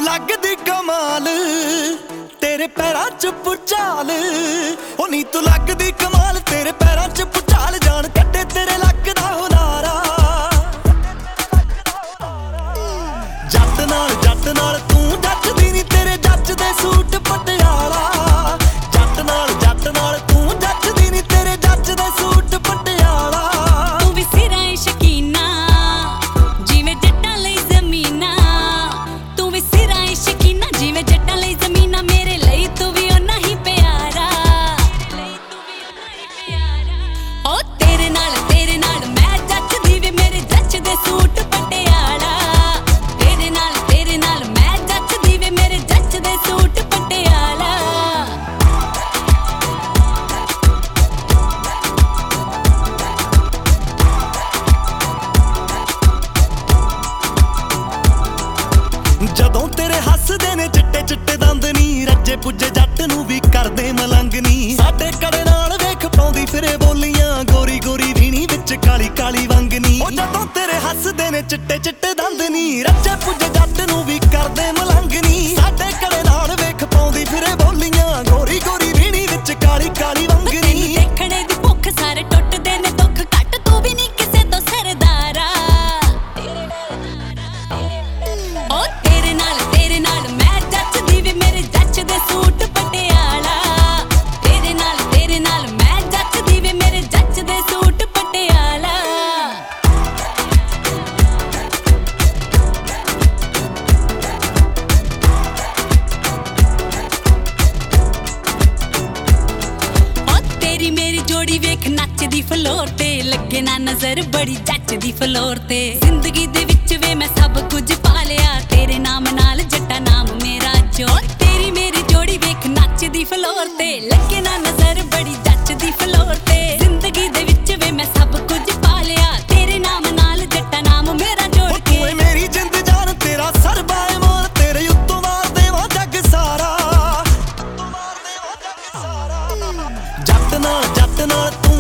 ਤੂੰ ਲੱਗਦੀ ਕਮਾਲ, ਤੇਰੇ ਪੈਰਾਂ 'ਚ ਪੁਚਾਲ। ਉਹ ਨੀ ਤੂੰ ਲੱਗਦੀ ਕਮਾਲ, ਤੇਰੇ ਪੈਰਾਂ 'ਚ ਪੁਚਾਲ। ਜਾਣ ਕੱਢੇ ਤੇਰੇ ਲੱਕ ਦਾ ਹੁਨਾਰਾ। ਜੱਟ ਨਾਲ ਤੂੰ ਜੱਟਦੀ ਨੀ, ਤੇਰੇ ਜੱਜ ਦੇ ਸੂਟ ਪਟਿਆਲਾ। ਜੱਟ ਨਾਲ ਤੂੰ ਜੱਟਦੀ ਨੀ, ਤੇਰੇ ਜੱਜ ਦੇ ਸੂਟ ਪਟਿਆਲਾ। ਤੂੰ ਵੀ ਸਿਰਾਂ ਏ ਸ਼ਕੀਨਾ, ਜਿਵੇਂ ਜੱਟਾਂ ਲਈ ਜ਼ਮੀਨਾਂ। ਤੂੰ ਵੀ ਸਿਰਾਂ ਏ ਸ਼ਕੀਨਾ, ਜਿਵੇਂ ਜੱਟਾਂ ਲਈ ਜ਼ਮੀਨਾਂ। ਮੇਰੇ ਲਈ ਤੂੰ ਵੀ ਓਨਾ ਹੀ ਪਿਆਰਾ। ਓ ਤੇਰੇ ਨਾਲ ਮੈਂ ਜੱਟਦੀ ਵੇ, ਮੇਰੇ ਜੱਜ ਦੇ ਸੂਟ ਪਟਿਆਲਾ। ਤੇਰੇ ਨਾਲ ਮੈਂ ਜੱਟਦੀ ਵੇ, ਮੇਰੇ ਜੱਜ ਦੇ ਸੂਟ ਪਟਿਆਲਾ। ਜਦੋਂ ਤੇਰੇ ਹੱਸਦੇ ਨੇ ਚਿੱਟੇ ਚਿੱਟੇ ਦੰਦ ਨੀ, ਰੱਜੇ ਪੁੱਜੇ ਜੱਟ ਨੂੰ ਵੀ ਕਰਦੇ ਮਲੰਗ ਨੀ। ਸਾਡੇ ਕੜੇ ਨਾਲ ਵੇਖ ਪਾਉਂਦੀ ਫਿਰੇ ਬੋਲੀਆਂ, ਗੋਰੀ ਗੋਰੀ ਵੀਣੀ ਵਿੱਚ ਕਾਲੀ ਕਾਲੀ ਵੰਗ ਨੀ। ਉਹ ਜਦੋਂ ਤੇਰੇ ਹੱਸਦੇ ਨੇ ਚਿੱਟੇ ਚਿੱਟੇ ਦੰਦ ਨੀ, ਰੱਜੇ ਪੁੱਜੇ ਜੱਟ ਨੂੰ ਵੀ ਕਰਦੇ ਮਲੰਗ ਨੀ। ਸਾਡੇ ਕੜੇ ਨਾਲ ਵੇਖ ਪਾਉਂਦੀ ਫਿਰੇ ਬੋਲੀਆਂ, ਗੋਰੀ ਗੋਰੀ ਵੀਣੀ ਵਿੱਚ ਕਾਲੀ ਕਾਲੀ ਵੰਗ ਨੀ। ਦੇਖਣੇ ਦੀ ਭੁੱਖ ਸਾਰੇ ਟੁੱਟਦੇ ਨੇ, ਦੁੱਖ ਘੱਟ ਤੂੰ ਵੀ ਨੀ ਕਿਸੇ ਤੋਂ ਸਰਦਾਰਾ। ਓ ਤੇਰੇ ਨਾਲ ਮੈਂ ਜੱਟਦੀ ਵੇ, ਮੇਰੇ ਜੱਜ ਦੇ ਸੂਟ ਪਟਿਆਲਾ। ਤੇਰੇ ਨਾਲ ਮੈਂ ਜੱਟਦੀ ਵੇ, ਮੇਰੇ ਜੱਜ ਦੇ ਸੂਟ ਪਟਿਆਲਾ। ਓ ਤੇਰੀ ਮੇਰੀ ਜੋੜੀ ਵੇਖ ਨੱਚਦੀ ਫਲੋਰ ਤੇ, ਲੱਗੇ ਨਾ ਨਜ਼ਰ ਬੜੀ ਜੱਚਦੀ ਫਲੋਰ ਤੇ। ਜ਼ਿੰਦਗੀ ਦੇ ਵਿੱਚ ਵੇ ਮੈਂ ਸਭ ਕੁਝ ਪਾ ਲਿਆ, ਤੇਰੇ ਨਾਮ ਨਾਲ ਜੱਟਾ ਨਾਮ ਮੇਰਾ ਜੋ। ਤੇਰੀ ਮੇਰੀ ਜੋੜੀ ਵੇਖ ਨੱਚਦੀ ਫਲੋਰ ਤੇ, ਲੱਗੇ ਨਾ ਨਜ਼ਰ ਬੜੀ ਜੱਚਦੀ ਫਲੋਰ ਤੇ। ਜ਼ਿੰਦਗੀ ਦੇ ਵਿੱਚ ਵੇ ਮੈਂ ਸਭ ਕੁਝ ਪਾ ਲਿਆ, ਤੇਰੇ ਨਾਮ ਨਾਲ ਜੱਟਾ ਨਾਮ ਮੇਰਾ ਜੋੜ ਕੇ। ਤੂੰ ਏ ਮੇਰੀ ਜਿੰਦ ਜਾਨ, ਤੇਰਾ ਸਰਬਾ ਏ ਮਾਨ, ਤੇਰੇ ਉੱਤੋਂ ਮਾਰ ਦੇਵਾਂ ਜੱਗ ਸਾਰਾ। ਜੱਟ ਨਾਲ